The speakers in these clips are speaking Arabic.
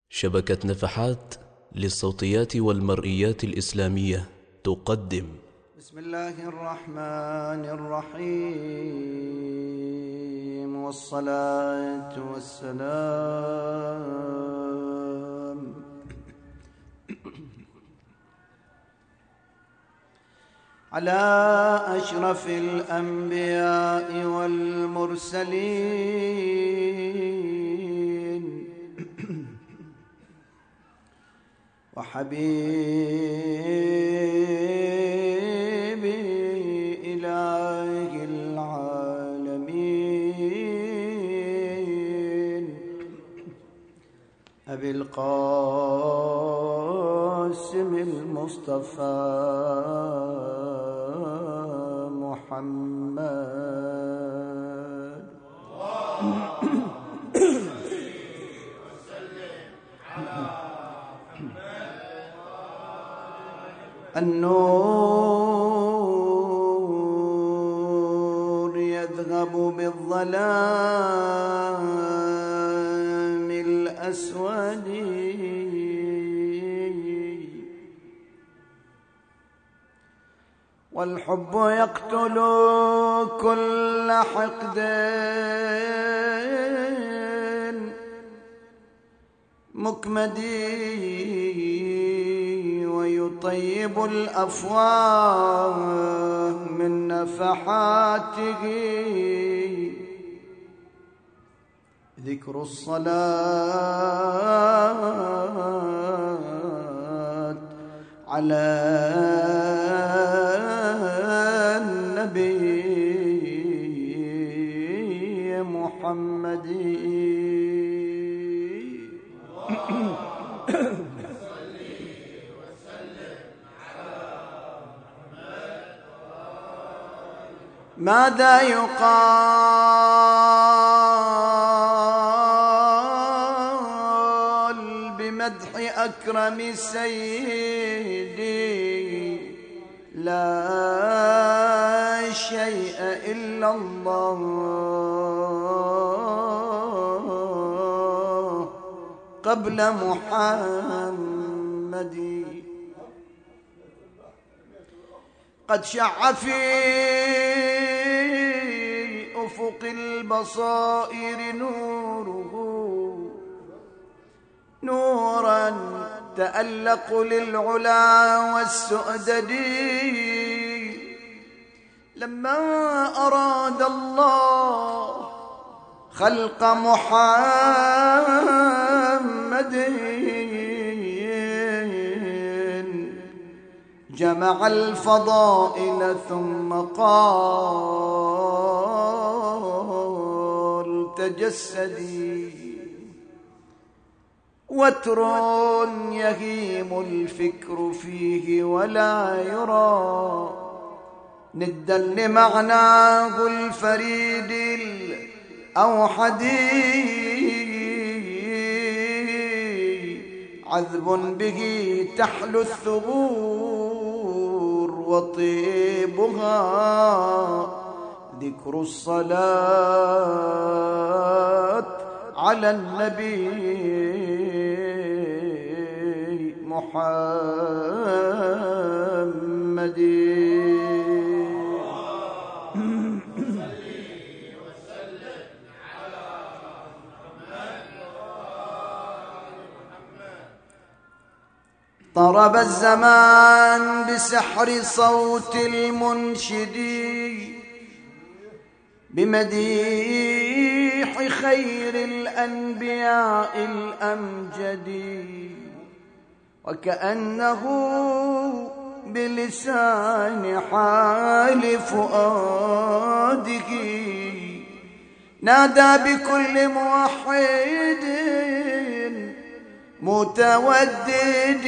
شبكة نفحات للصوتيات والمرئيات الإسلامية تقدم. بسم الله الرحمن الرحيم، والصلاة والسلام على أشرف الأنبياء والمرسلين وحبيبي إله العالمين أبي القاسم المصطفى محمد النور يذهب بالظلام الأسود والحب يقتل كل حقد مكمدي ويطيب الأفواه من نفحاته ذكر الصلاة على النبي محمد. ماذا يقال بمدح أكرم سيدي؟ لا شيء إلا الله قبل محمد. قد شع في أفق البصائر نوره نورا تألق للعلا والسؤدد. لما أراد الله خلق محمد جمع الفضائل ثم قال تجسدي. وتر يهيم الفكر فيه ولا يرى ندا لمعناه الفريد الأوحد. عذب به تحلو الثغور وطيبها ذكر الصلاة على النبي محمد. طرب الزمان بسحر صوت المنشد بمديح خير الأنبياء الأمجد، وكأنه بلسان حال فؤاده نادى بكل موحد متودد.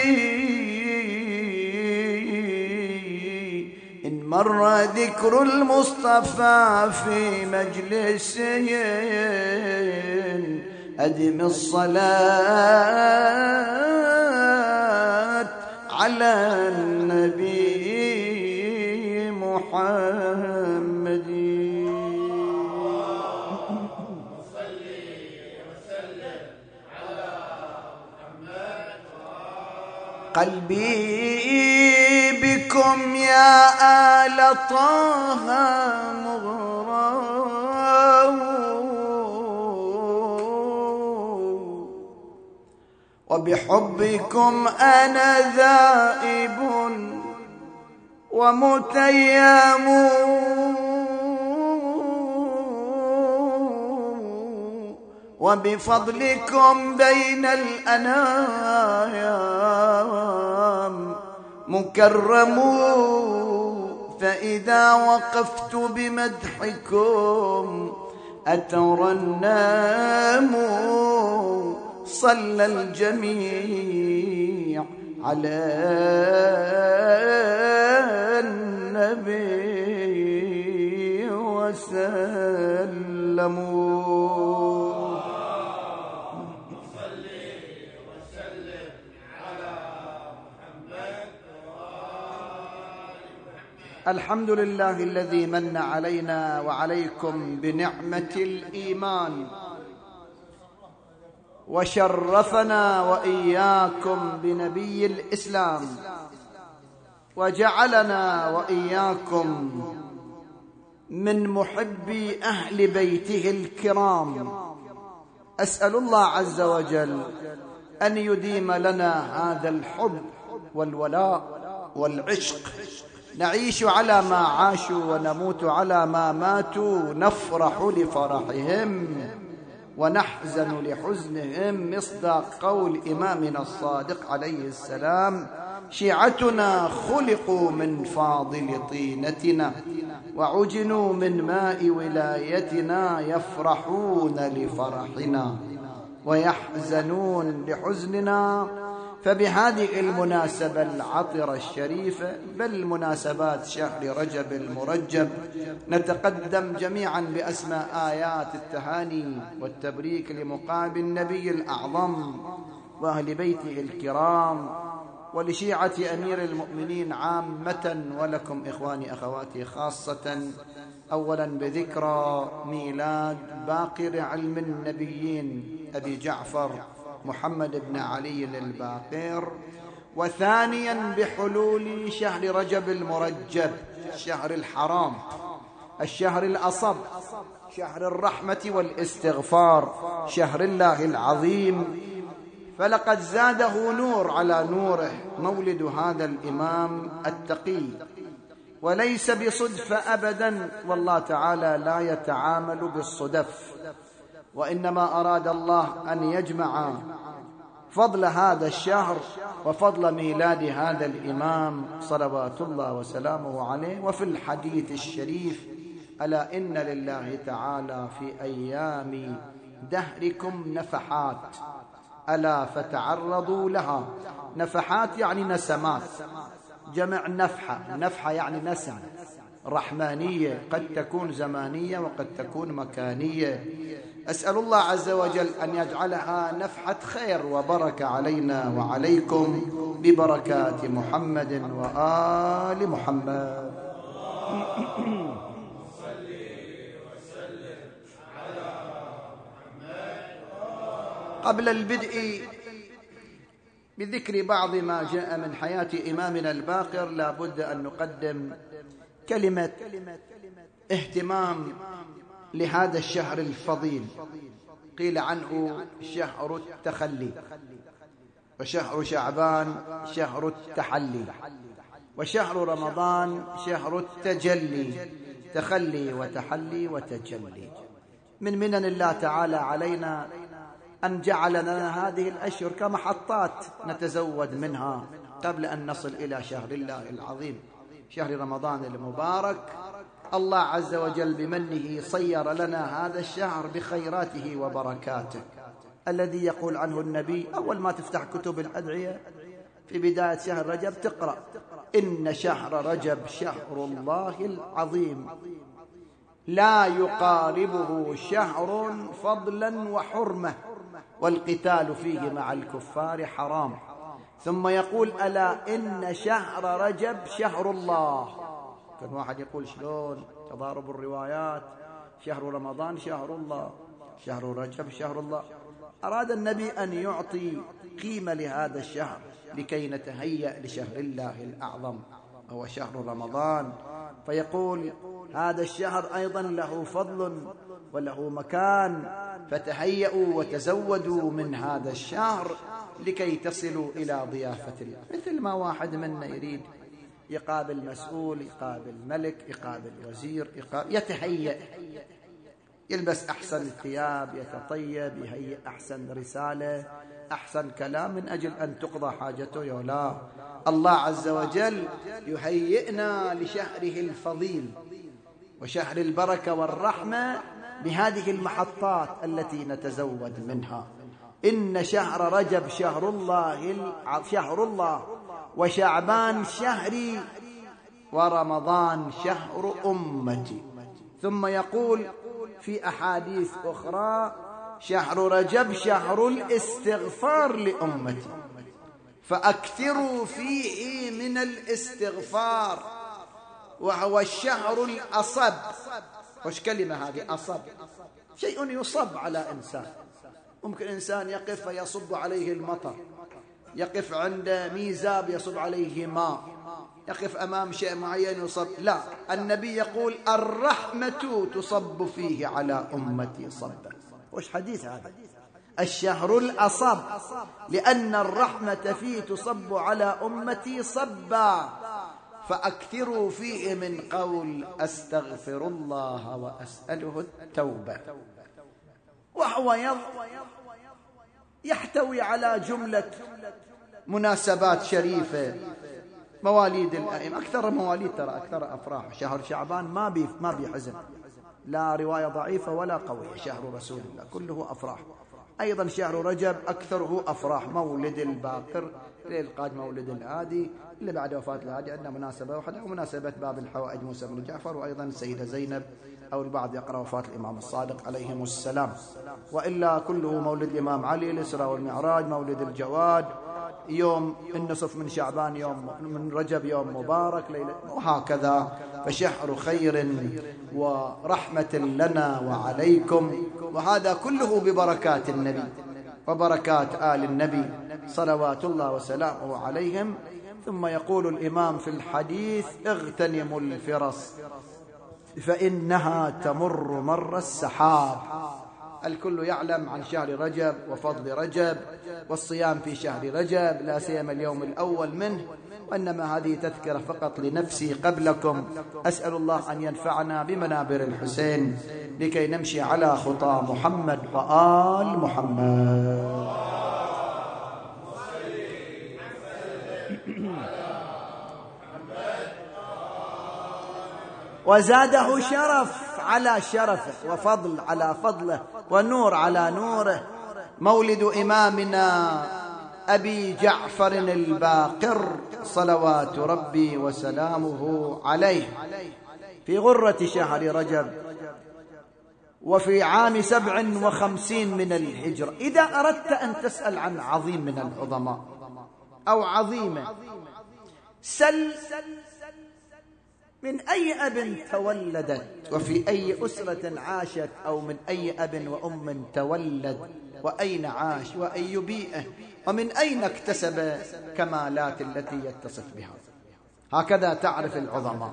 إن مر ذكر المصطفى في مجلس أدم الصلاة على النبي محمد. قلبي بكم يا آل طه مغرم، وبحبكم أنا ذائب ومتيم، وبفضلكم بين الأنام مكرم، فإذا وقفت بمدحكم أترنم، صلى الجميع على النبي وسلموا. الحمد لله الذي من علينا وعليكم بنعمة الإيمان، وشرفنا وإياكم بنبي الإسلام، وجعلنا وإياكم من محبي أهل بيته الكرام. أسأل الله عز وجل أن يديم لنا هذا الحب والولاء والعشق، نعيش على ما عاشوا ونموت على ما ماتوا، نفرح لفرحهم ونحزن لحزنهم، مصداق قول إمامنا الصادق عليه السلام: شيعتنا خلقوا من فاضل طينتنا وعجنوا من ماء ولايتنا، يفرحون لفرحنا ويحزنون لحزننا. فبهذه المناسبة العطرة الشريفة، بل مناسبات شهر رجب المرجب، نتقدم جميعا بأسماء آيات التهاني والتبريك لمقابل النبي الأعظم وأهل بيته الكرام، ولشيعة أمير المؤمنين عامة، ولكم إخواني أخواتي خاصة، أولا بذكرى ميلاد باقر علم النبيين أبي جعفر محمد بن علي الباقر، وثانيا بحلول شهر رجب المرجب، الشهر الحرام، الشهر الأصب، شهر الرحمة والاستغفار، شهر الله العظيم. فلقد زاده نور على نوره مولد هذا الإمام التقي، وليس بصدفة أبدا، والله تعالى لا يتعامل بالصدف، وإنما أراد الله أن يجمع فضل هذا الشهر وفضل ميلاد هذا الإمام صلوات الله وسلامه عليه. وفي الحديث الشريف: ألا إن لله تعالى في أيام دهركم نفحات، ألا فتعرضوا لها. نفحات يعني نسمات، جمع نفحة، نفحة يعني نسم، رحمانية، قد تكون زمانية وقد تكون مكانية. أسأل الله عز وجل أن يجعلها نفحة خير وبركة علينا وعليكم ببركات محمد وآل محمد. قبل البدء بذكر بعض ما جاء من حياة إمامنا الباقر، لا بد أن نقدم كلمة اهتمام لهذا الشهر الفضيل. قيل عنه شهر التخلي، وشهر شعبان شهر التحلي، وشهر رمضان شهر التجلي، تخلي وتحلي وتجلي. من منن الله تعالى علينا أن جعل لنا هذه الأشهر كمحطات نتزود منها قبل أن نصل إلى شهر الله العظيم، شهر رمضان المبارك. الله عز وجل بمنه صير لنا هذا الشهر بخيراته وبركاته، الذي يقول عنه النبي أول ما تفتح كتب الأدعية في بداية شهر رجب تقرأ: إن شهر رجب شهر الله العظيم، لا يقاربه شهر فضلا وحرمة، والقتال فيه مع الكفار حرام. ثم يقول: ألا إن شهر رجب شهر الله. كان واحد يقول شلون تضارب الروايات، شهر رمضان شهر الله، شهر رجب شهر الله. أراد النبي أن يعطي قيمة لهذا الشهر لكي نتهيأ لشهر الله الأعظم هو شهر رمضان. فيقول هذا الشهر أيضا له فضل وله مكان، فتهيئوا وتزودوا من هذا الشهر لكي تصلوا إلى ضيافة الله. مثل ما واحد منا يريد يقابل مسؤول، يقابل ملك، يقابل وزير، يتهيأ، يلبس أحسن الثياب، يتطيب، يهيئ أحسن رسالة، أحسن كلام من أجل أن تقضى حاجته. يولا الله عز وجل يهيئنا لشهره الفضيل وشهر البركة والرحمة بهذه المحطات التي نتزود منها. إن شهر رجب شهر الله، وشعبان شهري، ورمضان شهر أمتي. ثم يقول في أحاديث أخرى شهر رجب شهر الاستغفار لأمتي، فأكثروا فيه من الاستغفار، وهو الشهر الأصب. وش كلمة هذه أصب؟ شيء يصب على إنسان. ممكن إنسان يقف فيصب عليه المطر، يقف عند ميزاب يصب عليه ماء، يقف أمام شيء معين يصب. لا، النبي يقول الرحمة تصب فيه على أمتي صبا. وش حديث هذا؟ الشهر الأصب، لأن الرحمة فيه تصب على أمتي صبا، فأكثروا فيه من قول أستغفر الله وأسأله التوبة. وهو يحتوي على جملة مناسبات شريفة، مواليد الأئمة، أكثر مواليد، ترى أكثر أفراح. شهر شعبان ما بي حزن، لا رواية ضعيفة ولا قوية، شهر رسول الله كله أفراح. أيضا شهر رجب أكثره أفراح، مولد الباقر، ليلة القادم مولد الهادي، اللي بعد وفاة الهادي عندنا مناسبة واحدة، ومناسبة باب الحوائج موسى بن جعفر، وأيضا السيدة زينب، أو البعض يقرأ وفاة الإمام الصادق عليهم السلام. وإلا كله مولد الإمام علي، الإسراء والمعراج، مولد الجواد، يوم النصف من شعبان، يوم من رجب يوم مبارك، ليلة، وهكذا. فشهر خير ورحمة لنا وعليكم، وهذا كله ببركات النبي وبركات آل النبي صلوات الله وسلامه عليهم. ثم يقول الإمام في الحديث اغتنموا الفرص فإنها تمر مر السحاب. الكل يعلم عن شهر رجب وفضل رجب والصيام في شهر رجب، لا سيما اليوم الأول منه، وإنما هذه تذكرة فقط لنفسي قبلكم. أسأل الله أن ينفعنا بمنابر الحسين لكي نمشي على خطى محمد وآل محمد. وزاده شرف على شرفه، وفضل على فضله، ونور على نوره، مولد إمامنا أبي جعفر الباقر صلوات ربي وسلامه عليه، في غرة شهر رجب، وفي عام 57 من الهجرة. إذا أردت أن تسأل عن عظيم من العظماء أو عظيمة، سل من أي أب تولدت، وفي أي أسرة عاشت، أو من أي أب وأم تولد، وأين عاش، وأي بيئة، ومن أين اكتسب كمالات التي يتصف بها. هكذا تعرف العظماء.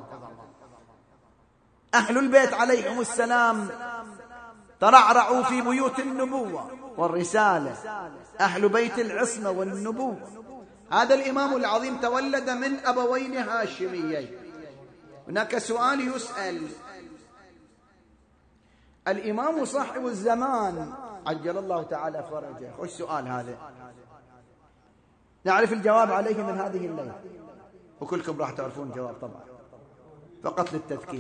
أهل البيت عليهم السلام ترعرعوا في بيوت النبوة والرسالة، أهل بيت العصمة والنبوة. هذا الإمام العظيم تولد من أبوين هاشميين. هناك سؤال يسأل: الإمام صاحب الزمان عجل الله تعالى فرجه، وش السؤال هذا؟ نعرف الجواب عليه من هذه الليلة، وكلكم راح تعرفون الجواب طبعا، فقط للتذكير.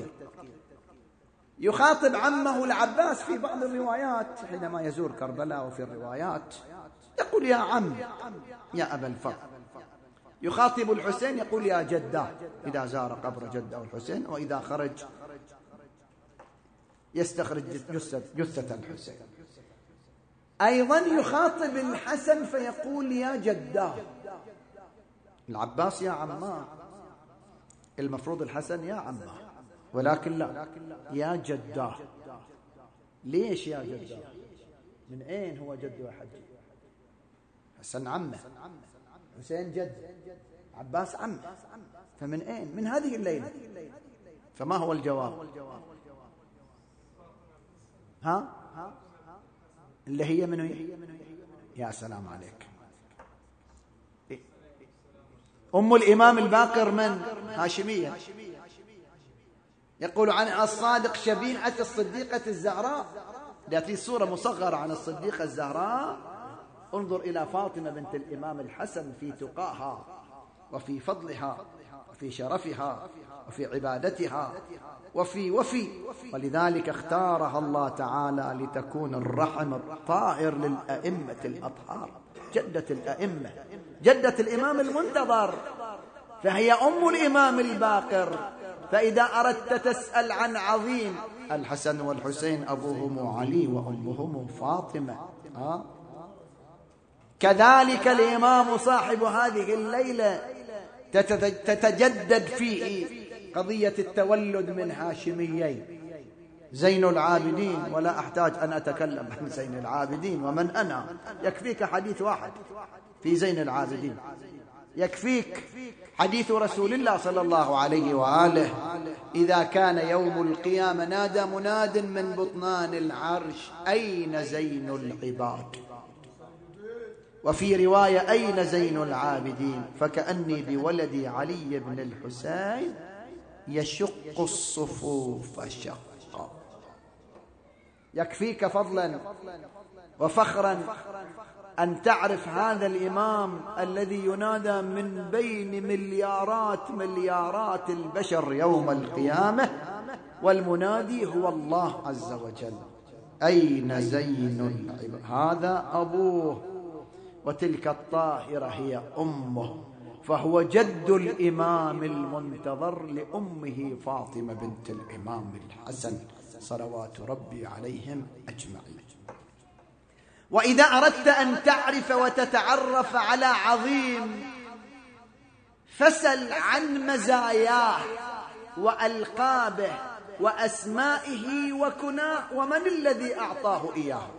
يخاطب عمه العباس في بعض الروايات حينما يزور كربلاء، وفي الروايات يقول يا عم يا أبا الفضل. يخاطب الحسين يقول يا جداه إذا زار قبر جده الحسين، وإذا خرج يستخرج جثة الحسين. أيضا يخاطب الحسن فيقول يا جداه. العباس يا عماه، المفروض الحسن يا عماه، ولكن لا، يا جداه. ليش يا جداه؟ من أين هو جده يا حجي؟ حسن عمه، حسين جد، عباس عم، فمن أين؟ من هذه الليلة. فما هو الجواب؟ ها؟ اللي هي منو؟ يا سلام عليك. أم الإمام الباقر من؟ هاشمية. يقول عنها الصادق شبيعة الصديقة الزهراء. ده في صورة مصغرة عن الصديقة الزهراء. انظر إلى فاطمة بنت الإمام الحسن في تقاها وفي فضلها وفي شرفها وفي عبادتها وفي ولذلك اختارها الله تعالى لتكون الرحم الطاهر للأئمة الأطهار، جدة الأئمة، جدة الإمام المنتظر، فهي أم الإمام الباقر. فإذا أردت تسأل عن عظيم، الحسن والحسين أبوهم علي وأمهم فاطمة. كذلك الإمام صاحب هذه الليلة تتجدد فيه قضية التولد من هاشميين، زين العابدين. ولا أحتاج أن أتكلم عن زين العابدين ومن أنا، يكفيك حديث واحد في زين العابدين، يكفيك حديث رسول الله صلى الله عليه وآله: إذا كان يوم القيامة نادى مناد من بطنان العرش: أين زين العباد؟ وفي رواية: أين زين العابدين؟ فكأني بولدي علي بن الحسين يشق الصفوف شقا. يكفيك فضلا وفخرا أن تعرف هذا الإمام الذي ينادى من بين مليارات البشر يوم القيامة، والمنادي هو الله عز وجل: أين زين العباد؟ هذا أبوه، وتلك الطاهرة هي أمه، فهو جد الإمام المنتظر لأمه فاطمة بنت الإمام الحسن صلوات ربي عليهم أجمعين. وإذا أردت أن تعرف وتتعرف على عظيم، فسل عن مزاياه وألقابه وأسمائه وكناه ومن الذي أعطاه إياه.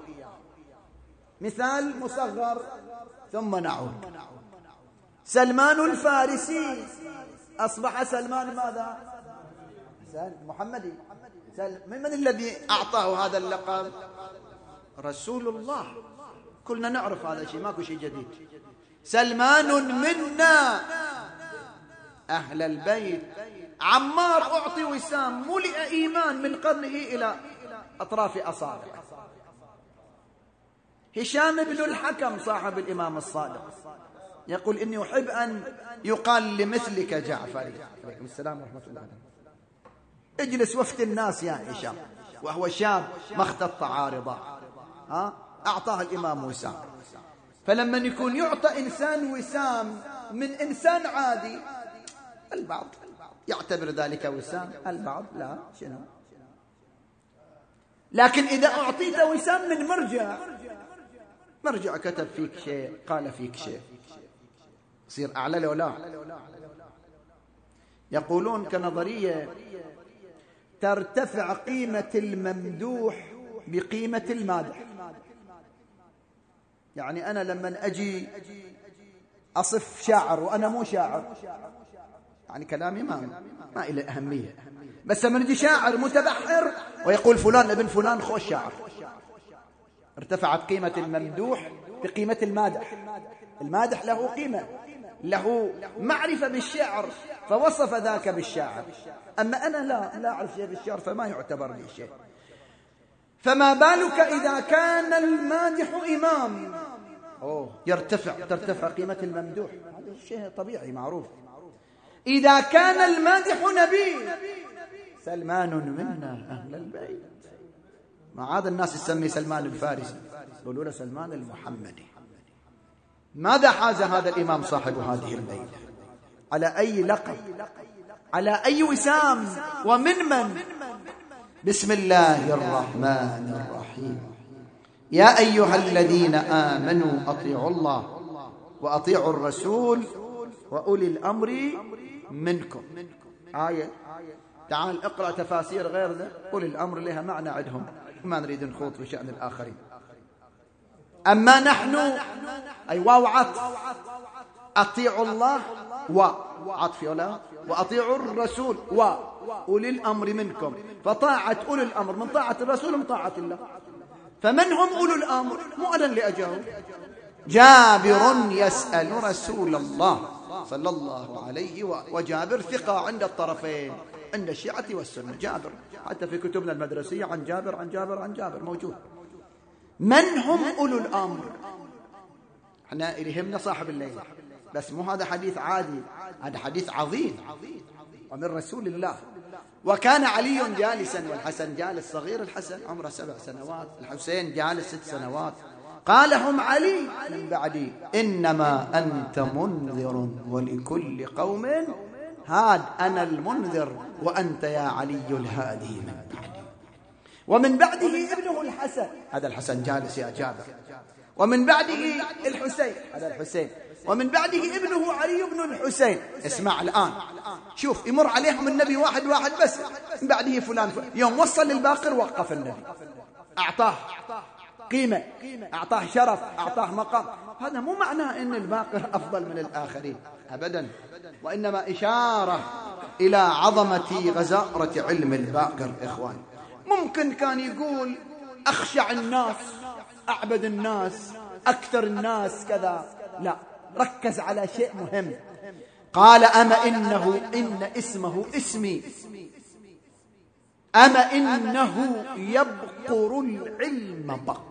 مثال مصغر ثم نعود. سلمان الفارسي أصبح سلمان ماذا؟ محمدي. من الذي أعطاه هذا اللقب؟ رسول الله. كلنا نعرف هذا الشيء، ماكو شيء جديد. سلمان منا أهل البيت. عمار أعطي وسام، ملئ إيمان من قرنه إلى أطراف أصابعه. هشام بن الحكم صاحب الإمام الصادق يقول: إني أحب أن يقال لمثلك جعفر. عليكم السلام ورحمة الله. اجلس وفد الناس يا هشام، وهو شاب ما اختط عارضة. أعطاه الإمام وسام. فلما يكون يعطى إنسان وسام من إنسان عادي، البعض يعتبر ذلك وسام، البعض لا. شنو؟ لكن إذا أعطيت وسام من مرجع كتب فيك شيء، قال فيك شيء، يصير أعلى لو لا. يقولون كنظرية: ترتفع قيمة الممدوح بقيمة المادح. يعني أنا لما أجي أصف شاعر وأنا مو شاعر، يعني كلامي ما إله أهمية، بس لما نجي شاعر متبحر ويقول فلان ابن فلان خوش شاعر، ارتفعت قيمة الممدوح بقيمة المادح. المادح له قيمة، له معرفة بالشعر، فوصف ذاك بالشاعر. أما أنا لا أعرف شيء بالشعر، فما يعتبر لي شيء. فما بالك إذا كان المادح إمام؟ ترتفع قيمة الممدوح، هذا شيء طبيعي معروف. إذا كان المادح نبي، سلمان منا أهل البيت. ما هذا الناس يسمي سلمان الفارسي، يقولوا له سلمان المحمدي. ماذا حاز هذا الإمام صاحب هذه الليلة؟ على أي لقب؟ على أي وسام؟ ومن؟ بسم الله الرحمن الرحيم. يا أيها الذين آمنوا أطيعوا الله وأطيعوا الرسول وأولي الأمر منكم. آية. تعال اقرأ تفاسير غير ذا. أولي الأمر لها معنى عندهم، ما نريد نخوض في شأن الآخرين. أما نحن، أي واو عطف، أطيعوا الله وعطف ولا وأطيعوا الرسول وأولي الأمر منكم، فطاعة أولي الأمر من طاعة الرسول من طاعة الله. فمن هم أولو الأمر؟ مؤذن لأجاوب. جابر يسأل رسول الله صلى الله عليه وجابر ثقة عند الطرفين، عند الشيعة والسنة. جابر حتى في كتبنا المدرسية عن جابر عن جابر عن جابر موجود. من هم أولو الأمر؟ احنا يهمنا صاحب الليل، بس مو هذا حديث عادي، هذا حديث عظيم ومن رسول الله. وكان علي جالسا والحسن جالس صغير، الحسن عمره 7 سنوات، الحسين جالس 6 سنوات. قال هم علي من بعدي إنما أنت منذر ولكل قوم هاد، أنا المنذر وأنت يا علي الهادي من بعدي. ومن بعده ابنه الحسن، هذا الحسن جالس يا جابر. ومن بعده الحسين، هذا الحسين. ومن بعده ابنه علي بن الحسين. اسمع الآن، شوف يمر عليهم النبي واحد واحد بس، من بعده فلان. يوم وصل للباقر وقف النبي، أعطاه قيمة، أعطاه شرف، أعطاه مقام. هذا مو معناه أن الباقر أفضل من الآخرين أبدا، وإنما إشارة إلى عظمة غزارة علم الباقر. إخوان، ممكن كان يقول أخشع الناس، أعبد الناس، أكثر الناس كذا، لا، ركز على شيء مهم. قال أما إن اسمه اسمي، أما إنه يبقر العلم بقرة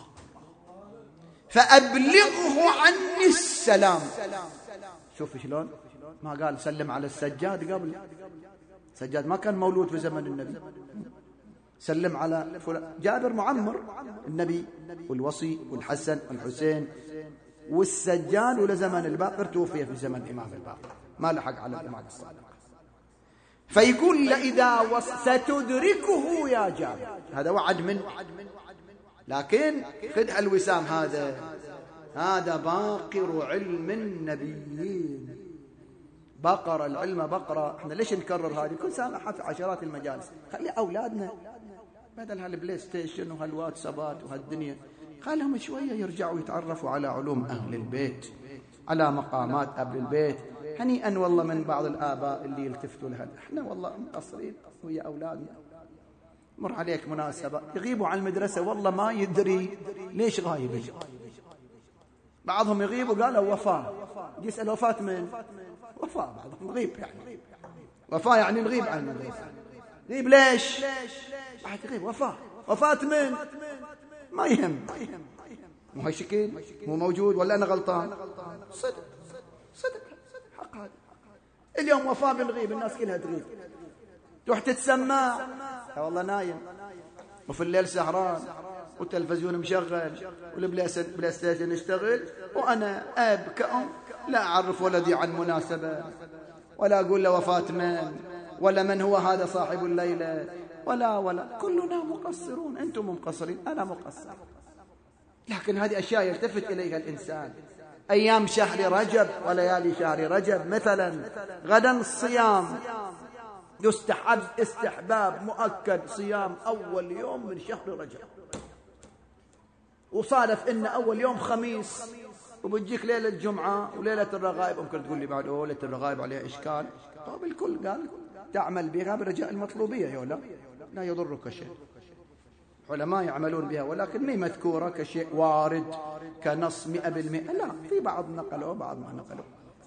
فأبلغه عني السلام. شوف شلون ما قال سلم على السجاد قبل، السجاد ما كان مولود في زمن النبي، سلم على فلان. جابر معمر النبي والوصي والحسن والحسين والسجاد، ولزمن الباقر توفي في زمن الإمام الباقر، ما لحق على الإمام الصادق. فيقول إذا ستدركه يا جابر، هذا وعد من، لكن خذ الوسام، هذا باقر علم النبيين، بقر العلم بقرة. احنا ليش نكرر هذه؟ كل سنة في عشرات المجالس. خلي أولادنا بدل هالبلاي ستيشن وهالواتسابات وهالدنيا، خلهم شوية يرجعوا يتعرفوا على علوم أهل البيت، على مقامات أهل البيت. هنيئا والله من بعض الآباء اللي يلتفتوا لها. احنا والله مقصرين ويا أولادنا، مر عليك مناسبة يغيبوا عن المدرسة، والله ما يدري ليش غايب. بعضهم يغيبوا قالوا وفاة، يسأل وفاة من؟ وفاة، بعضهم غيب يعني وفاة يعني نغيب عن المدرسة. غيب ليش؟ واحد يغيب وفاة من؟ ما يهم، مو هاي شكل، مو موجود ولا أنا غلطان؟ صدق حق هذا. اليوم وفاة بنغيب، الناس كلها تغيب، تروح تتسمع والله نايم، وفي الليل سهران، والتلفزيون مشغل، والبلاي ستيشن يشتغل، وأنا أب كأم لا أعرف ولدي عن مناسبة، ولا أقول له وفاة من، ولا من هو هذا صاحب الليلة، ولا كلنا مقصرون. أنتم مقصرين، أنا مقصر، لكن هذه أشياء يلتفت إليها الإنسان. أيام شهر رجب وليالي شهر رجب مثلا، غدا الصيام يستحب استحباب مؤكد صيام أول يوم من شهر رجب، وصادف إن أول يوم خميس، وبتجيك ليلة الجمعة وليلة الرغائب. ممكن تقول لي بعد ليلة الرغائب عليها إشكال. طب الكل قال تعمل بها برجاء المطلوبية، يولا لا يضرك شيء، علماء يعملون بها، ولكن ما مذكورة كشيء وارد كنص 100%، لا، في بعض نقلوا بعض ما نقلوا.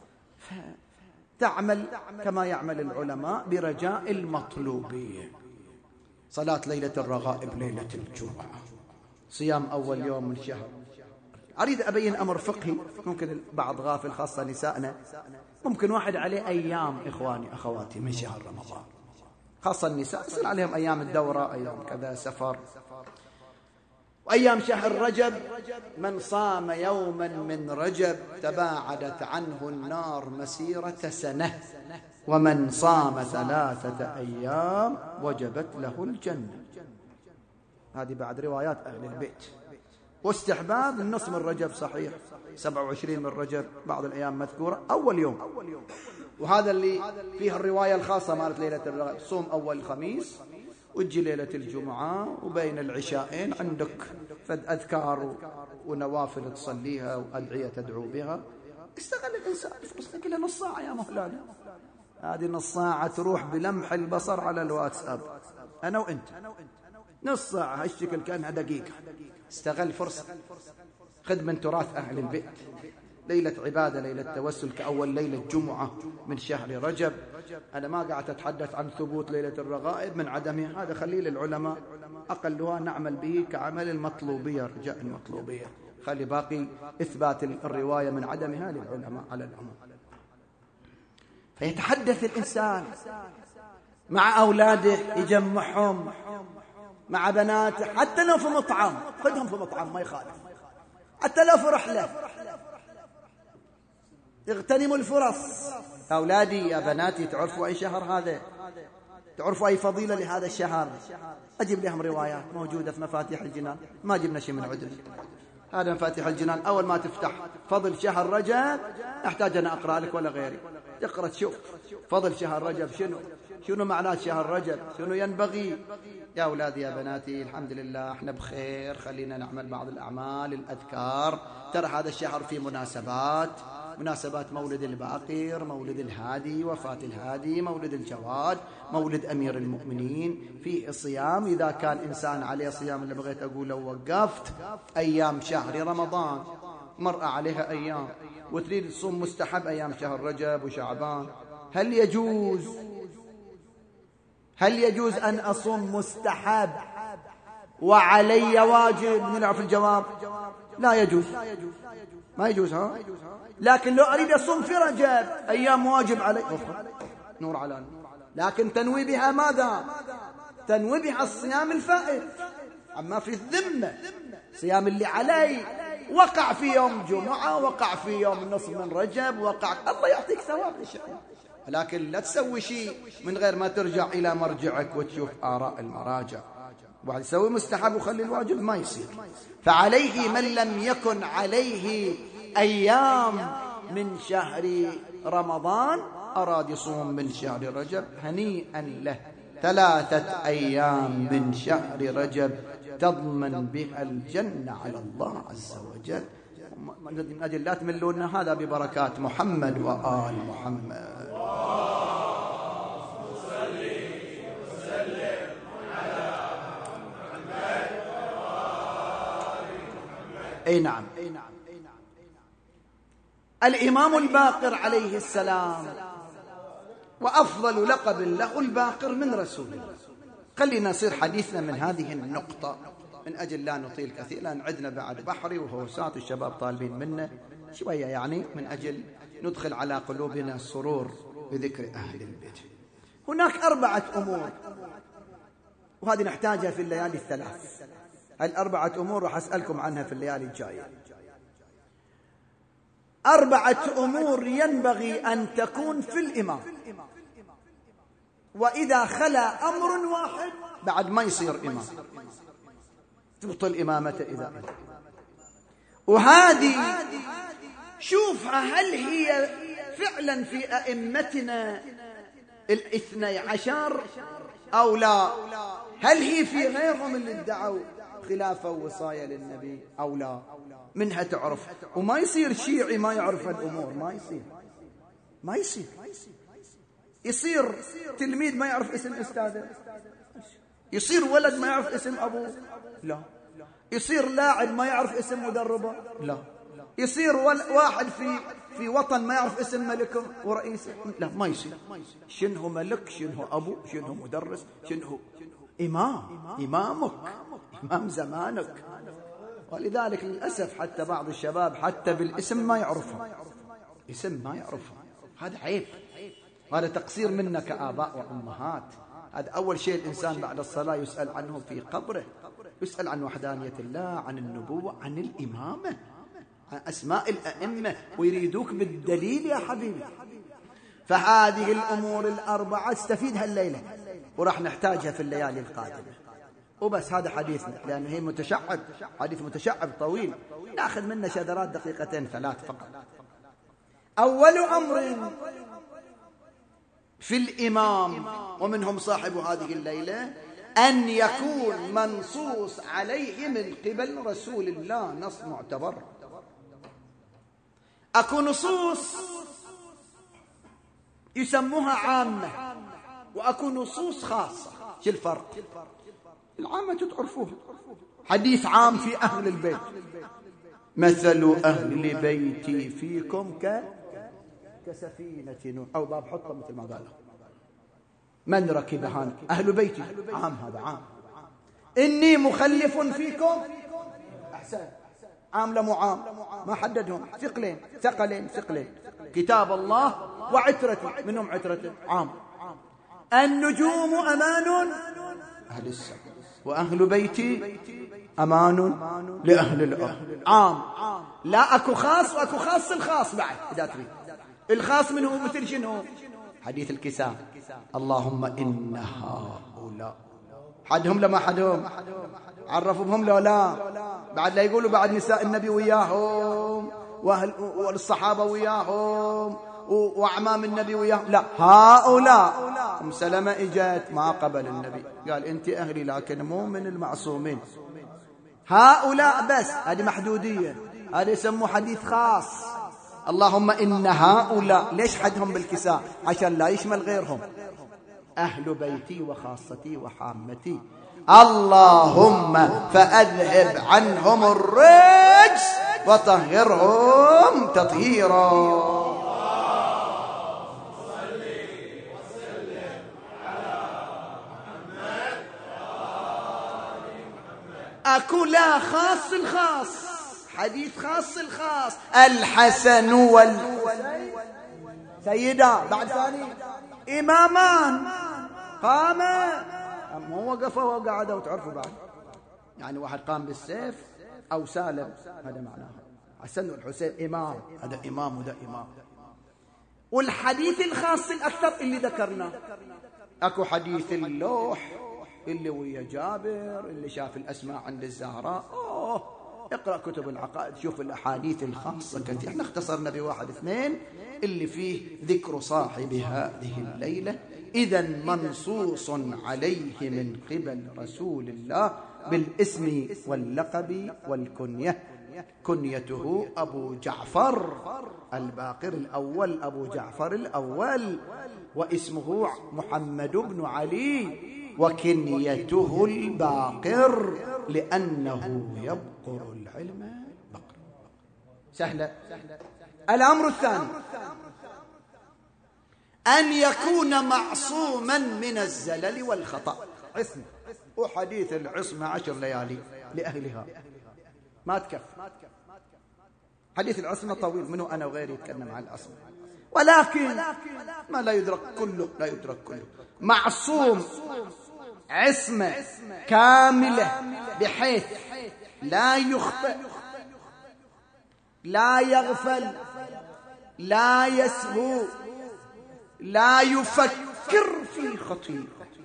تعمل كما يعمل العلماء برجاء المطلوبية. صلاة ليلة الرغائب ليلة الجمعة، صيام أول يوم من شهر. أريد أبين أمر فقهي، ممكن البعض غافل خاصة نسائنا، ممكن واحد عليه أيام إخواني أخواتي من شهر رمضان، خاصة النساء يصير عليهم أيام الدورة، أيام كذا سفر. وأيام شهر رجب من صام يوما من رجب تباعدت عنه النار مسيرة سنة، ومن صام 3 أيام وجبت له الجنة. هذه بعد روايات أهل البيت. واستحباب النص من رجب صحيح، 27 من رجب بعض الأيام مذكورة أول يوم، وهذا اللي فيه الرواية الخاصة مالت ليلة الرغائب. صوم أول خميس وتجي ليلة الجمعة، وبين العشاءين عندك فد أذكار ونوافل تصليها وأدعية تدعو بها. استغل الإنسان فرصتك إلى نص ساعة يا مولانا، هذه نص ساعة تروح بلمح البصر على الواتساب، أنا وأنت نص ساعة هالشكل كأنها دقيقة. استغل فرصة، خذ من تراث أهل البيت، ليلة عبادة، ليلة توسل كأول ليلة جمعة من شهر رجب. أنا ما قاعد أتحدث عن ثبوت ليلة الرغائب من عدمها، هذا خليه للعلماء، أقلها نعمل به كعمل المطلوبية، رجاء المطلوبية، خلي باقي إثبات الرواية من عدمها للعلماء على العموم. فيتحدث الإنسان مع أولاده، يجمعهم مع بناته، حتى لو في مطعم خذهم في مطعم ما يخالف، حتى لو في رحلة، اغتنموا الفرص. أولادي يا بناتي تعرفوا أي شهر هذا؟ تعرفوا أي فضيلة لهذا الشهر؟ أجيب لهم روايات موجودة في مفاتيح الجنان، ما جبنا شيء من عدل، هذا مفاتيح الجنان. أول ما تفتح فضل شهر رجب، أحتاج أنا أقرأ لك ولا غيري؟ تقرأ تشوف فضل شهر رجب شنو معناه شهر رجب، شنو ينبغي. يا أولادي يا بناتي الحمد لله احنا بخير، خلينا نعمل بعض الأعمال الأذكار. ترى هذا الشهر فيه مناسبات مولد الباقر، مولد الهادي، وفاة الهادي، مولد الجواد، مولد أمير المؤمنين، فيه صيام إذا كان إنسان عليه صيام. اللي بغيت أقول لو وقفت أيام شهر رمضان، مرأة عليها أيام وتريد تصوم مستحب أيام شهر رجب وشعبان، هل يجوز أن أصوم مستحب وعلي واجب؟ نعرف الجواب لا يجوز، ما يجوز. ها لكن لو أريد أصوم في رجب أيام واجب علي، نور على نور، لكن تنوي بها ماذا؟ تنوي بها الصيام الفائت. أما في الذمة صيام اللي علي وقع في يوم جمعة، وقع في يوم نصف من رجب، وقع، الله يعطيك ثواب إن شاء الله. لكن لا تسوي شيء من غير ما ترجع إلى مرجعك وتشوف آراء المراجع. واحد يسوي مستحب وخلي الواجب، ما يصير. فعليه من لم يكن عليه أيام من شهر رمضان أراد يصوم من شهر رجب، هنيئا له، 3 أيام من شهر رجب تضمن بها الجنة على الله عز وجل. من أجل لا تملون، هذا ببركات محمد وآل محمد. أي نعم. الإمام الباقر عليه السلام، وأفضل لقب له الباقر من رسول الله. خلينا نصير حديثنا من هذه النقطة من أجل لا نطيل كثير، لأن عندنا بعد بحري وهوسات الشباب طالبين منا شوية، يعني من أجل ندخل على قلوبنا السرور بذكر أهل البيت. هناك 4 أمور، وهذه نحتاجها في الليالي الثلاث. ال4 أمور راح أسألكم عنها في الليالي الجاية. 4 أمور ينبغي أن تكون في الإمام، وإذا خلا أمر واحد بعد ما يصير إمام، تبطل إمامته إذا إمام. وهذه شوفها، هل هي فعلا في أئمتنا 12 أو لا؟ هل هي في غيرهم اللي ادعوا خلافة ووصايا للنبي أو لا؟ منها تعرف. وما يصير شيعي ما يعرف الأمور، ما يصير تلميذ ما يعرف اسم أستاذه، يصير ولد ما يعرف اسم أبوه، لا. يصير لاعب ما يعرف اسم مدربه، لا. يصير واحد في وطن ما يعرف اسم ملكه ورئيسه، لا، ما يصير. شنو ملك، شنو أبو، شنو مدرس، شنو إمامك، إمام زمانك. ولذلك للأسف حتى بعض الشباب حتى بالاسم ما يعرفها، اسم ما يعرفها، هذا عيب، هذا تقصير منا كآباء وأمهات. هذا أول شيء الإنسان بعد الصلاة يسأل عنه في قبره، يسأل عن وحدانية الله، عن النبوة، عن الإمامة، عن أسماء الأئمة، ويريدوك بالدليل يا حبيبي. فهذه الأمور 4 استفيدها الليلة، وراح نحتاجها في الليالي القادمة. وبس هذا حديثنا، لأنه هي متشعب، حديث متشعب طويل، نأخذ منه شذرات 2-3 فقط. أول أمر في الإمام ومنهم صاحب هذه الليلة أن يكون منصوص عليه من قبل رسول الله، نص معتبر. أكو نصوص يسموها عامة وأكو نصوص خاصة. شو الفرق؟ العامة تعرفوها، حديث عام في أهل البيت، مثل أهل بيتي فيكم كسفينة نوح، أو باب حطة مثل ما قال من ركبها أهل بيتي، عام، هذا عام. إني مخلف فيكم، أحسن، عام لا مو عام، ما حددهم، ثقلين، كتاب الله وعترتي، منهم عترته، عام. النجوم أمان أهل السماء وأهل بيتي أمان لأهل الأرض، عام. لا أكو خاص وأكو خاص الخاص بعد إذا تريد. الخاص منه مثل شنو؟ حديث الكساء، اللهم إن هؤلاء، حدهم لما حدهم عرفوا بهم لو لا، بعد لا يقولوا بعد نساء النبي وياهم والصحابة وياهم وأعمام النبي وياهم، لا، هؤلاء. أم سلمة إجت ما قبل النبي، قال أنت أهلي لكن مو من المعصومين، هؤلاء بس، هذه محدودية، هذا يسموه حديث خاص. اللهم إن هؤلاء، ليش حدهم بالكساء؟ عشان لا يشمل غيرهم، أهل بيتي وخاصتي وحامتي، اللهم فأذهب عنهم الرجس وطهرهم تطهيرا. أكو لا خاص الخاص، حديث خاص الخاص، الحسن والحسين سيدا، بعد ثاني إمامان قاما، مو وقفوا وقعدوا، وتعرفوا بعد يعني واحد قام بالسيف أو سالم، هذا معناه الحسن والحسين إمام، هذا إمام وده إمام. والحديث الخاص الأكثر اللي ذكرناه، أكو حديث اللوح اللي ويا جابر اللي شاف الأسماء عند الزهراء. اقرأ كتب العقائد شوف الأحاديث الخاصة كثير، احنا اختصرنا بواحد اثنين اللي فيه ذكر صاحب هذه الليلة، إذا منصوص عليه من قبل رسول الله بالاسم واللقب والكنية. كنيته أبو جعفر الباقر الأول، أبو جعفر الأول، واسمه محمد بن علي، وكنيته الباقر لأنه يبقر العلم بقر. سهلة. الأمر الثاني أن يكون معصوما من الزلل والخطأ، عصمة، وحديث العصمة 10 ليالي لأهلها ما تكفي. حديث العصمة طويل، منه أنا وغيري يتكلم عن العصمة، ولكن ما لا يدرك كله، لا يدرك كله. معصوم عصمة كاملة بحيث لا يخطئ، لا يغفل، لا يسهو، لا يفكر في خطيئة،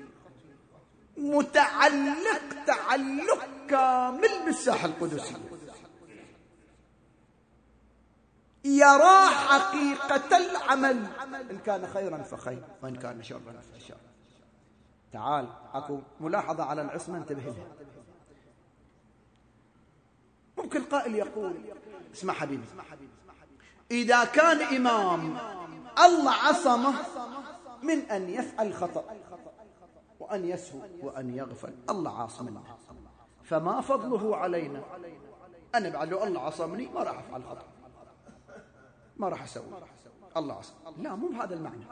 متعلق تعلق كامل بالساحة القدسية، يرى حقيقة العمل، إن كان خيرا فخير وإن كان شرا فشر. تعال، أكو ملاحظة على العصمة انتبه لها. ممكن قائل يقول اسمع حبيبي، إذا كان إمام الله عصمه من أن يفعل خطأ وأن يسهو وأن يغفل، الله عاصمنا، فما فضله علينا؟ أنا بعد لو الله عصمني ما راح أفعل خطأ، ما راح أسوي، الله عصم. لا، مو بهذا المعنى.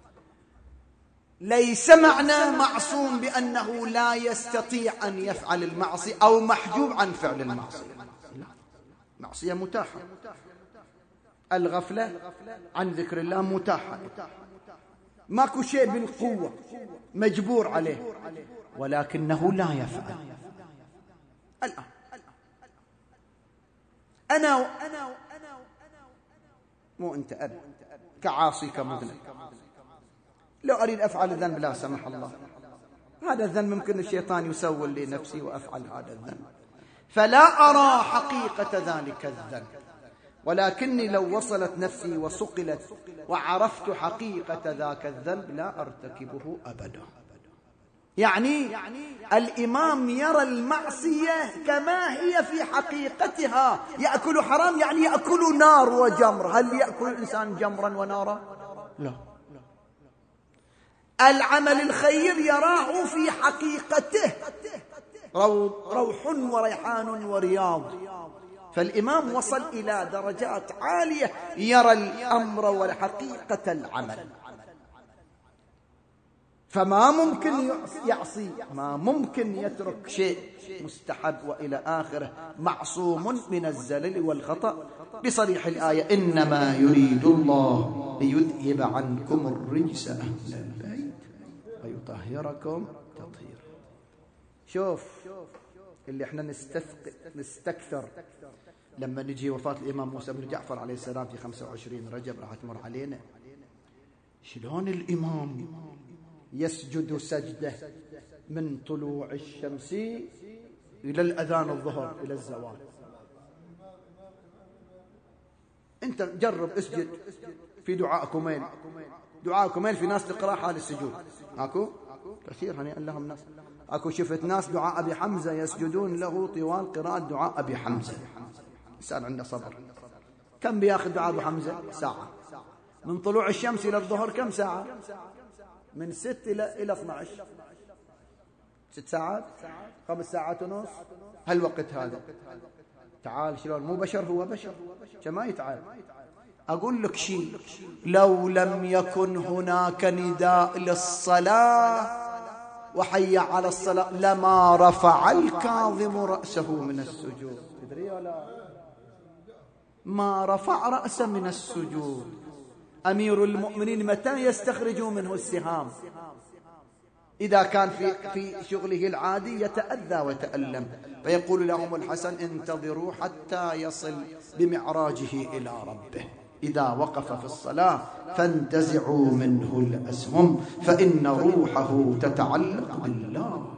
ليس معنى معصوم بأنه لا يستطيع أن يفعل المعصية أو محجوب عن فعل المعصية، لا، معصية متاحة، الغفلة عن ذكر الله متاحة، ماكو شيء بالقوة مجبور عليه، ولكنه لا يفعل. الآن أنا مو أنت أب كعاصي كمذنب، لو أريد أفعل الذنب لا سمح الله، هذا الذنب ممكن الشيطان يسول لي نفسي وأفعل هذا الذنب، فلا أرى حقيقة ذلك الذنب، ولكني لو وصلت نفسي وصقلت وعرفت حقيقة ذاك الذنب لا أرتكبه أبدا. يعني الإمام يرى المعصية كما هي في حقيقتها. يأكل حرام يعني يأكل نار وجمر. هل يأكل الإنسان جمرا ونارا؟ لا. العمل الخير يراه في حقيقته روح وريحان ورياض. فالإمام وصل إلى درجات عالية، يرى الأمر وحقيقة العمل، فما ممكن يعصي، ما ممكن يترك شيء مستحب وإلى آخره، معصوم من الزلل والخطأ بصريح الآية: إنما يريد الله ليذهب عنكم الرجس أهل البيت ويطهركم تطهيرا. شوف اللي احنا نستكثر لما نجي وفاة الإمام موسى بن جعفر عليه السلام في 25 رجب راح تمر علينا، شلون الإمام يسجد سجدة من طلوع الشمس إلى الأذان الظهر إلى الزوال. أنت جرب اسجد في دعاء كميل. دعاء كميل في ناس تقرأ حال السجود، أكو كثير هنيئا لهم ناس. أكو شفت ناس دعاء أبي حمزة يسجدون له طوال قراءة دعاء أبي حمزة. إنسان عنده صبر. كم بياخذ دعاء أبو حمزة؟ ساعة. من طلوع الشمس إلى الظهر كم ساعة؟ من 6 إلى 12. 6 ساعات، 5 ساعات ونص. هالوقت هذا تعال شلون مو بشر، هو بشر كما يتعال. أقول لك شيء، لو لم يكن هناك نداء للصلاة وحي على الصلاة لما رفع الكاظم رأسه من السجود. تدري ولا ما رفع رأسه من السجود. أمير المؤمنين متى يستخرج منه السهام؟ إذا كان في شغله العادي يتأذى ويتألم، فيقول لهم الحسن: انتظروا حتى يصل بمعراجه إلى ربه. إذا وقف في الصلاة فانتزعوا منه الأسهم فإن روحه تتعلق بالله.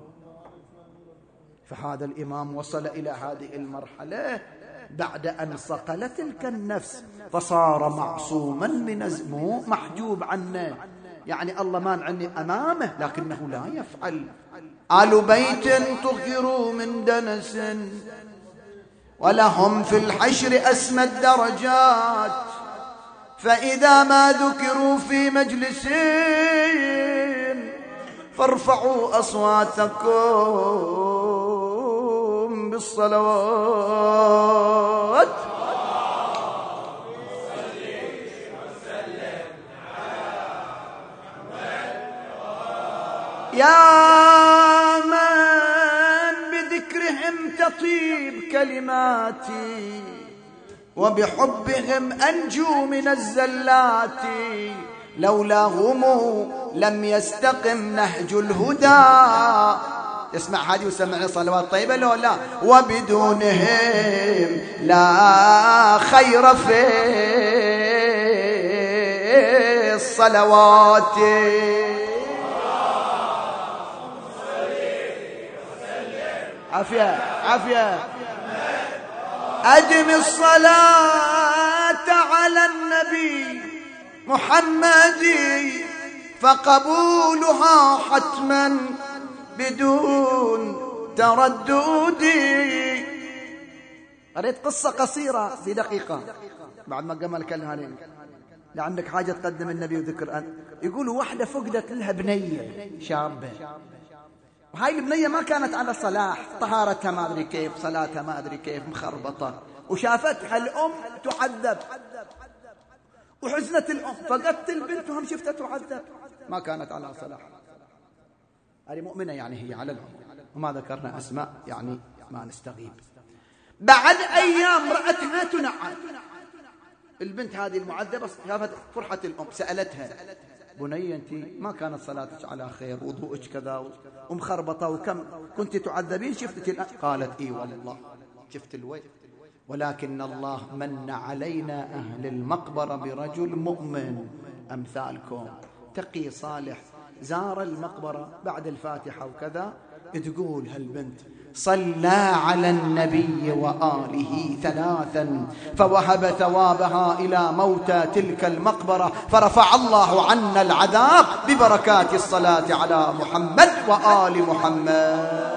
فهذا الإمام وصل إلى هذه المرحلة بعد أن صقل تلك النفس، فصار معصوما من مو محجوب عنه، يعني الله مانعني أمامه لكنه لا يفعل. آل بيت طهروا من دنس ولهم في الحشر أسمى الدرجات، فإذا ما ذكروا في مجلس فارفعوا أصواتكم بالصلوات. يا من بذكرهم تطيب كلماتي وبحبهم أنجو من الزلات، لولاهم لم يستقم نهج الهدى. اسمع هذه وسمعني صلوات طيبة لو لا. وبدونهم لا خير في الصلوات. عافية عافية. أدم الصلاة على النبي محمد فقبولها حتما بدون تردد. قريت قصة قصيرة في دقيقة بعد ما قام الكلام هذه. لا عندك حاجة تقدم النبي وذكر أن يقولوا واحدة فقدت لها بنية شابة، وهاي البنية ما كانت على صلاح، طهارتها ما أدري كيف، صلاتها ما أدري كيف، مخربطة، وشافتها الأم تعذب وحزنت الأم، فقدت البنت وهم شفتها تعذب، ما كانت على صلاح. هذه مؤمنة يعني هي على العموم، وما ذكرنا أسماء يعني ما نستغيب. بعد أيام رأتها تنعم البنت هذه المعذبة، شافت فرحة الأم، سألتها: بني أنت ما كانت صلاتك على خير، وضوءك كذا ومخربطة، وكم كنت تعذبين شفتك الآن؟ قالت: إي والله شفت الويل، ولكن الله من علينا أهل المقبرة برجل مؤمن أمثالكم تقي صالح، زار المقبرة بعد الفاتحة وكذا، تقول هالبنت: صلى على النبي وآله 3 فوهب ثوابها إلى موتى تلك المقبرة، فرفع الله عنا العذاب ببركات الصلاة على محمد وآل محمد.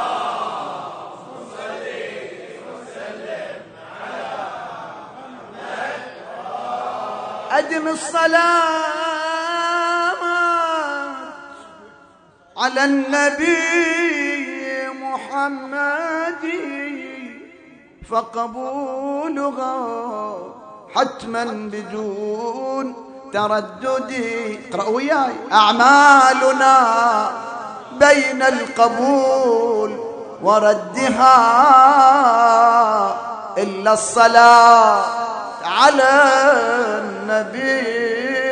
أدم الصلاة على النبي محمد فقبولها حتما بدون تردد. اقرأوا وياي: أعمالنا بين القبول وردها إلا الصلاة على النبي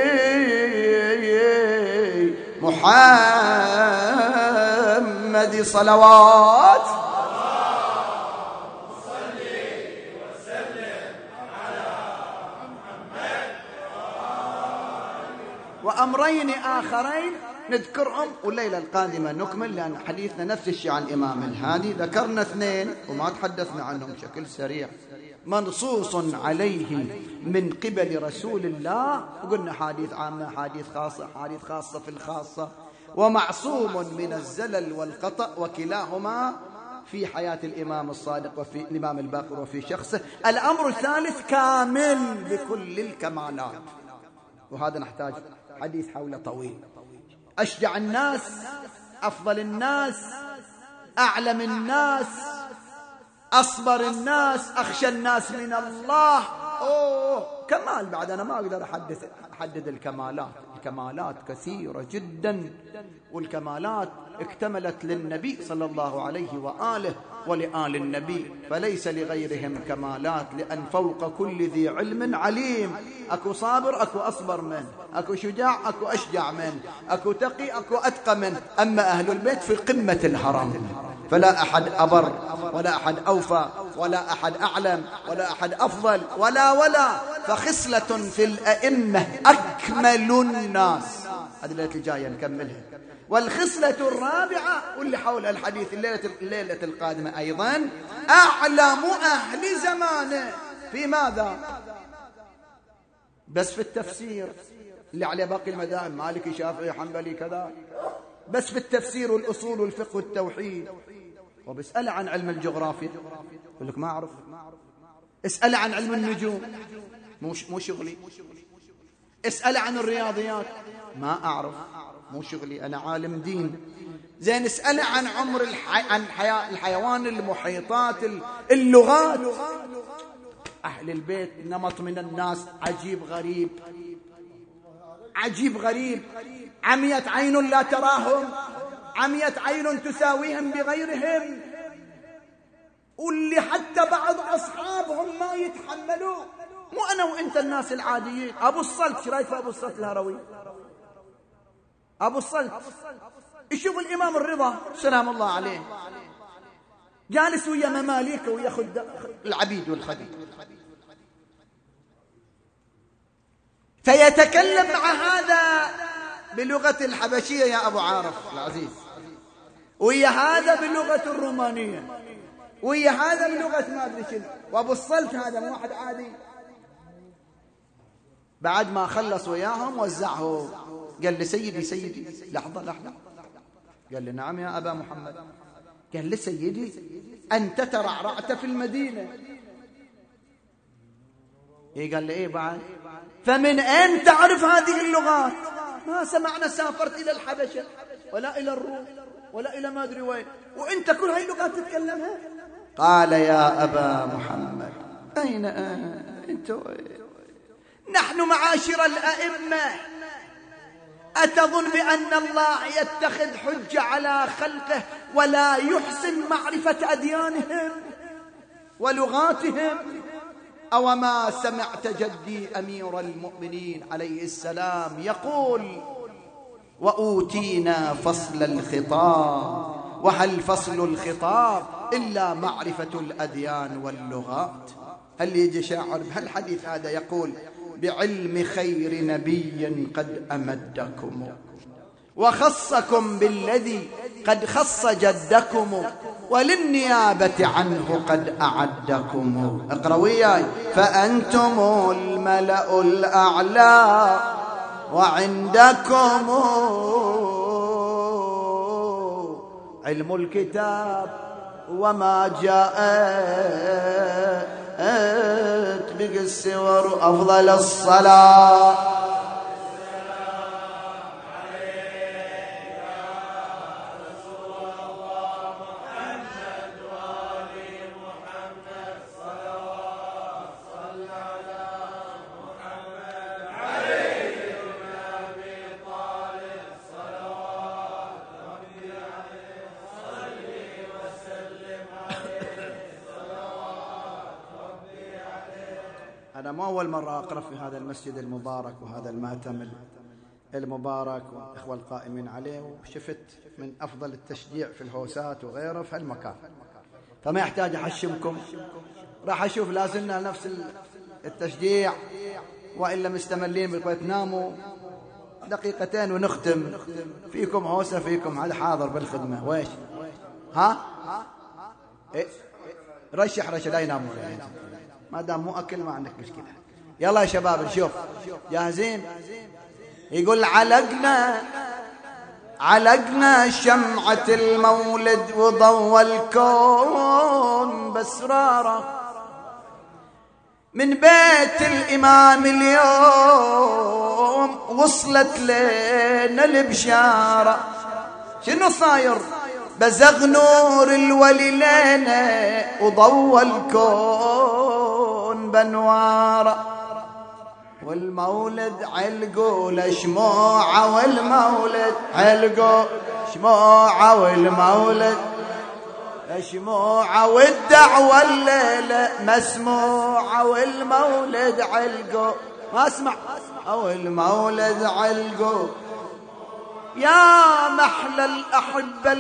محمد صلوات. وأمرين آخرين نذكرهم والليلة القادمة نكمل، لأن حديثنا نفس الشيء عن الإمام الهادي. ذكرنا 2 وما تحدثنا عنهم بشكل سريع منصوص عليه من قبل رسول الله، وقلنا حديث عامة، حديث خاصة، حديث خاصة في الخاصة، ومعصوم من الزلل والخطأ، وكلاهما في حياة الإمام الصادق وفي الإمام الباقر وفي شخصه. الأمر الثالث كامل بكل الكمالات، وهذا نحتاج حديث حوله طويل. أشجع الناس، أفضل الناس، أعلم الناس، أصبر الناس، أخشى الناس من الله. كمال بعد أنا ما أقدر أحدد الكمالات. الكمالات كثيرة جدا، والكمالات اكتملت للنبي صلى الله عليه وآله ولآل النبي، فليس لغيرهم كمالات، لأن فوق كل ذي علم عليم. أكو صابر، أكو أصبر منه، أكو شجاع، أكو أشجع منه، أكو تقي، أكو أتقى منه. أما أهل البيت في قمة الهرم، فلا أحد أبر ولا أحد أوفى ولا أحد أعلم ولا أحد أفضل ولا فخصلة في الأئمة أكمل الناس. هذه الليلة الجاية نكملها. والخصلة الرابعة واللي حول الحديث الليلة القادمة أيضا: أعلم أهل زمانه. في ماذا؟ بس في التفسير اللي عليه باقي المذاهب، مالكي شافعي حنبلي كذا، بس في التفسير والأصول والفقه والتوحيد. وبسأل عن علم الجغرافيا يقول لك ما أعرف. اسأل عن علم النجوم، مو شغلي. اسأل عن الرياضيات، ما أعرف، مو شغلي، أنا عالم دين. زين اسأل عن عمر عن الحيوان، المحيطات، اللغات. أهل البيت نمط من الناس عجيب غريب، عجيب غريب. عميت عين لا تراهم، عميت عين تساويهم بغيرهم، واللي حتى بعض أصحابهم ما يتحملوا. مو أنا وإنت الناس العاديين. أبو الصلت، شو رايك في أبو الصلت الهروي؟ أبو الصلت يشوف الإمام الرضا سلام الله عليه جالس ويا مماليكه ويأخذ العبيد والخديم، فيتكلم مع هذا بلغة الحبشية يا أبو عارف العزيز، ويا هذا بلغة الرومانية، ويا هذا بلغة ما أدري شنو. وأبو الصلت هذا مو واحد عادي. بعد ما خلص وياهم وزعه، قال لي سيدي لحظة. قال لي نعم يا أبا محمد. قال لي سيدي أنت ترعرعت في المدينة. قال لي إيه بعد؟ فمن أين تعرف هذه اللغات؟ ما سمعنا سافرت إلى الحبشة ولا إلى الروم ولا إلى ما أدري وين، وأنت كل هاي اللغات تتكلمها. قال يا أبا محمد أين أنت؟ نحن معاشر الأئمة أتظن بأن الله يتخذ حجة على خلقه ولا يحسن معرفة أديانهم ولغاتهم؟ أو ما سمعت جدي أمير المؤمنين عليه السلام يقول وأوتينا فصل الخطاب، وهل فصل الخطاب إلا معرفة الأديان واللغات؟ هل يجي شاعر بهالحديث هذا يقول بعلم خير نبي قد أمدكم وخصكم بالذي قد خص جدكم وللنيابة عنه قد أعدكم. اقرأ وياي. فأنتم الملأ الأعلى وعندكم علم الكتاب وما جاءت به السور. أفضل الصلاة أنا مو أول مرة أقرأ في هذا المسجد المبارك وهذا الماتم المبارك والإخوة القائمين عليه، وشفت من أفضل التشجيع في الهوسات وغيره في هالمكان، فما يحتاج أحشمكم. راح أشوف لازلنا نفس التشجيع، وإلا مستملين بقيت تناموا دقيقتين ونختم. فيكم هوسة، فيكم هذا حاضر بالخدمة. ويش ها إيه؟ رشح لا ينامون ما دام مو أكل ما عندك مشكلة. يلا يا شباب نشوف. جاهزين؟ يقول علقنا شمعة المولد وضوى الكون بأسراره، من بيت الإمام اليوم وصلت لنا البشارة. شنو صاير؟ بزغ نور الولي لنا وضوى الكون بنواره، والمولد علقوا لشموعة، والمولد علقوا شموعة، والمولد شموعة، والدعوة الليلة مسموعة، والمولد علقوا ما اسمع، والمولد علقوا. يا محلى الأحبة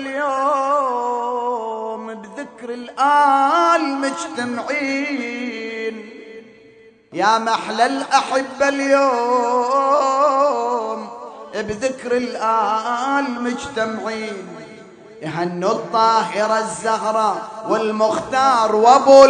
اليوم بذكر الآل مجتمعين، يا محلى الأحبة اليوم بذكر الآل مجتمعين، يهنوا الطاهرة الزهراء والمختار وابو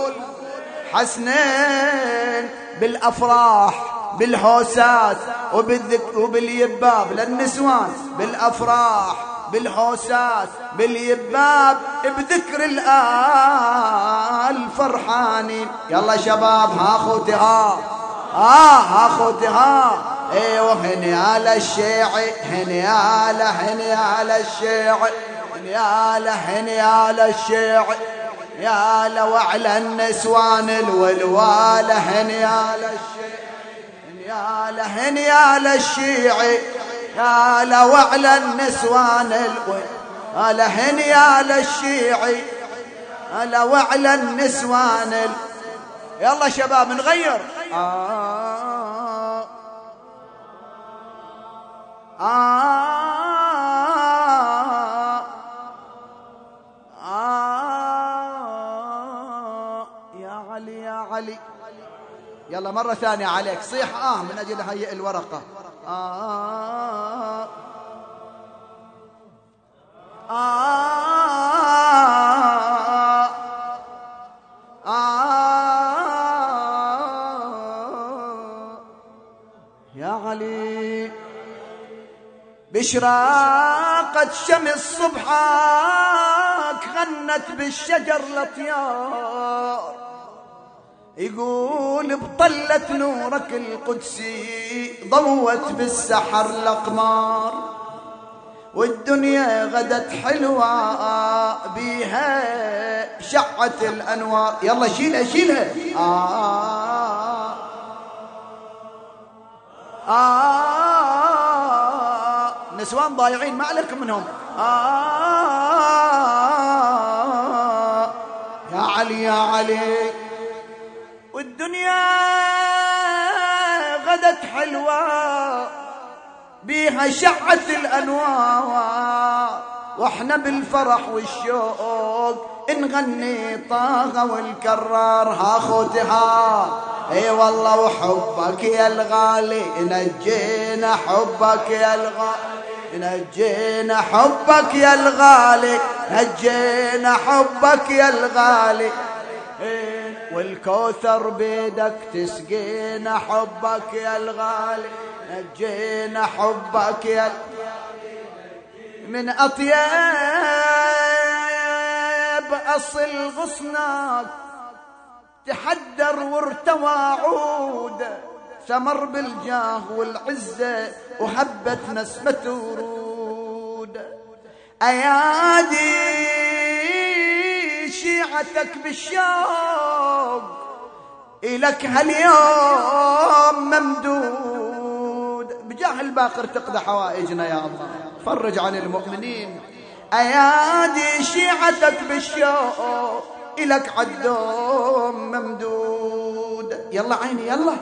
الحسنين بالأفراح بالحوسات وبالذكر وباليباب للنسوان، بالأفراح بالحوسات باليباب بذكر الآل فرحانين. يلا شباب ها خوتها ها خوتها. ايوه هنياله الشيعي، هنياله الشيعي، هنياله الشيعي، ياله وعلى النسوان الولواله، هنياله الشيعي، هنياله الشيعي، ياله وعلى النسوان الولواله، هنياله الشيعي، ياله وعلى النسوان يلا شباب نغير. يا علي يا علي. يلا مرة ثانية عليك صيح من أجل هيئ الورقة. يا علي بشراقة شمس صبحك غنت بالشجر الأطيار، يقول بطلة نورك القدسي ضوت بالسحر الأقمار، والدنيا غدت حلوة بيها شعت الأنوار. يلا شيلها شيلها. نسوان ضايعين ما عليكم منهم. يا علي يا علي. والدنيا غدت حلوة بيها شعت الأنوار، واحنا بالفرح والشوق نغني طاغة والكرار. ها خوتها اي والله وحبك يا الغالي نجينا، حبك يا الغالي نجينا حبك يا الغالي، نجينا حبك يا الغالي، والكوثر بيدك تسقينا حبك يا الغالي، نجينا حبك يا من أطيب أصل غصنك تحدر وارتوى عود، ثمر بالجاه والعزة وهبت نسمة ورود. أيادي شيعتك بالشوق إلك هاليوم ممدود، بجاه الباقر تقضى حوائجنا يا الله، فرج عن المؤمنين. أيادي شيعتك بالشوق إلك عالدوم ممدود. يلا عيني يلا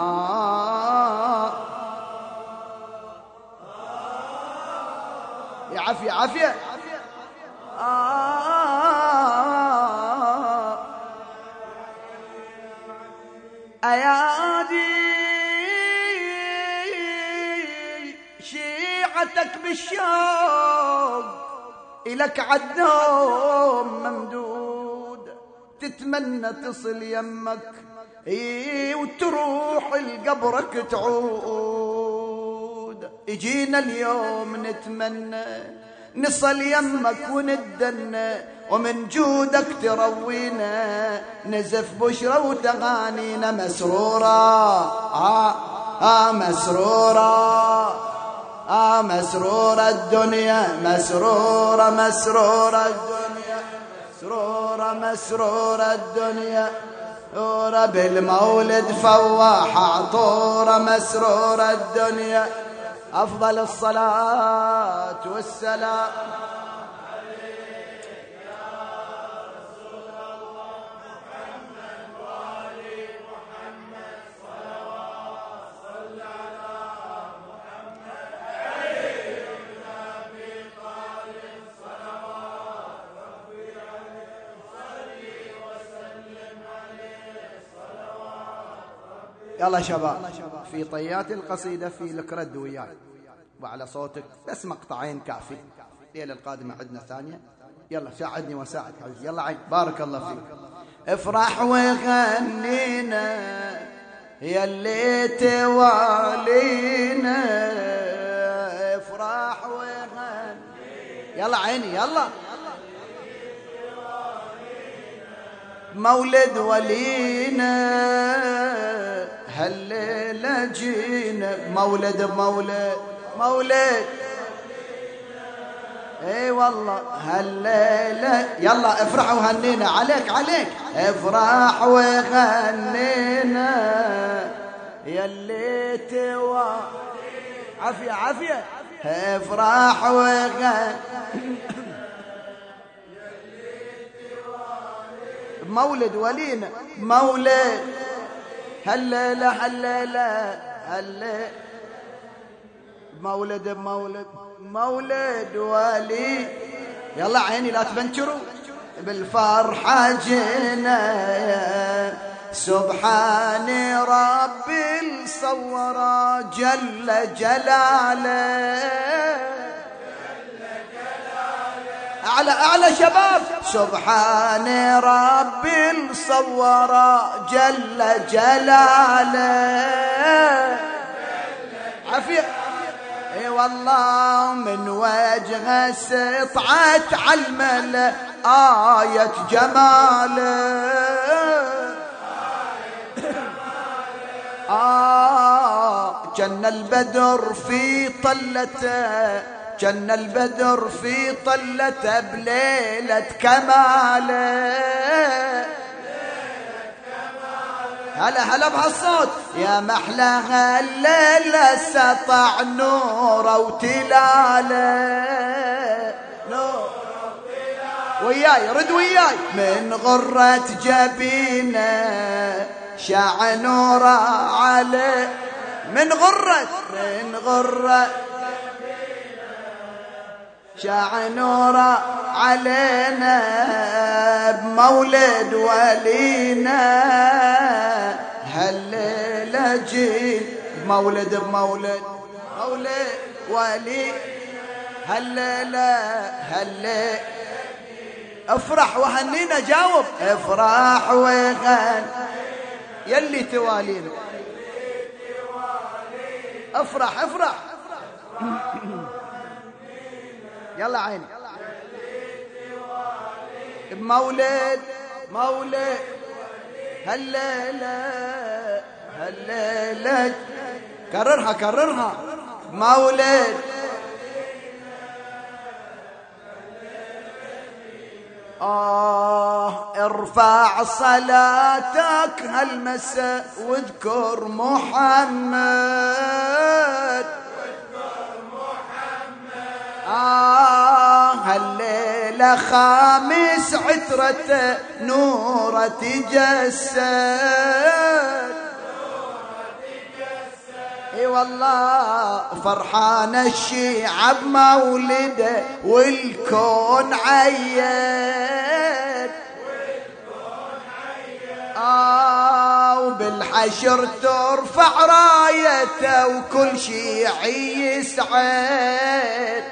يا عافية عافية أيادي شيعتك بالشوق إلك عالدوم ممدود، تتمنى تصل يمك وتروح لقبرك تعود. اجينا اليوم نتمنى نصل يمك وندنا، ومن جودك تروينا نزف بشرى وتغانينا مسرورة مسرورة مسرورة الدنيا، مسرورة مسرورة الدنيا، مسرورة مسرورة الدنيا، مسرورة بالمولد فواح عطورة، مسرورة الدنيا. أفضل الصلاة والسلام عليك يا رسول الله محمد وآل محمد، صلوات صل على محمد علي بن أبي طالب، صلوات ربي عليه صلي وسلم عليه، صلوات ربي. يلا شباب في طيات القصيدة في لك رد وياي وعلى صوتك بس مقطعين كافي، الليلة القادمة عندنا ثانية. يلا ساعدني وساعد حبيبي، يلا عين بارك الله فيك. افرح وغنينا يا اللي توالينا، افرح وغنينا يلا عيني يلا مولد ولينا، هالليلة جينا مولد بمولد مولد، اي والله هالليلة. يلا افرح وهنينا عليك عليك، افرح وغنينا يا اللي توا عافية عافية، افرح وغنينا مولد ولينا مولد، هالليلة هالليلة هالليلة مولد بمولد مولد ولي. يلا عيني لا تبنشروا بالفرحة جينا، سبحان ربي الصورة جل جلاله، أعلى أعلى شباب، سبحان ربي الصورة جل جلاله، عافية اي والله من وجهه سطعت علمله آية جماله، جن البدر في طلته، جن البدر في طلته بليلة كماله، هلا هلا بهالصوت يا محلاها الليلة سطع نوره وتلاله، نور وياي رد وياي، من غرة جبينه شع نوره عليه، من غرة شع نوره علينا بمولد ولينا، هالليلة جيل مولد بمولد مولد ولي. هالليلة هالليلة افرح وهنينا. جاوب. افرح وغن يلي توالينا. افرح افرح يلا عيني بمولد مولد هالليلة هالليلة. كررها كررها. مولد ارفع صلاتك هالمساء واذكر محمد. هالليلة خامس عترته نوره تجسد. اي والله فرحان الشيعة بمولده والكون عيد. وبالحشر ترفع رايته وكل شيعي يسعد.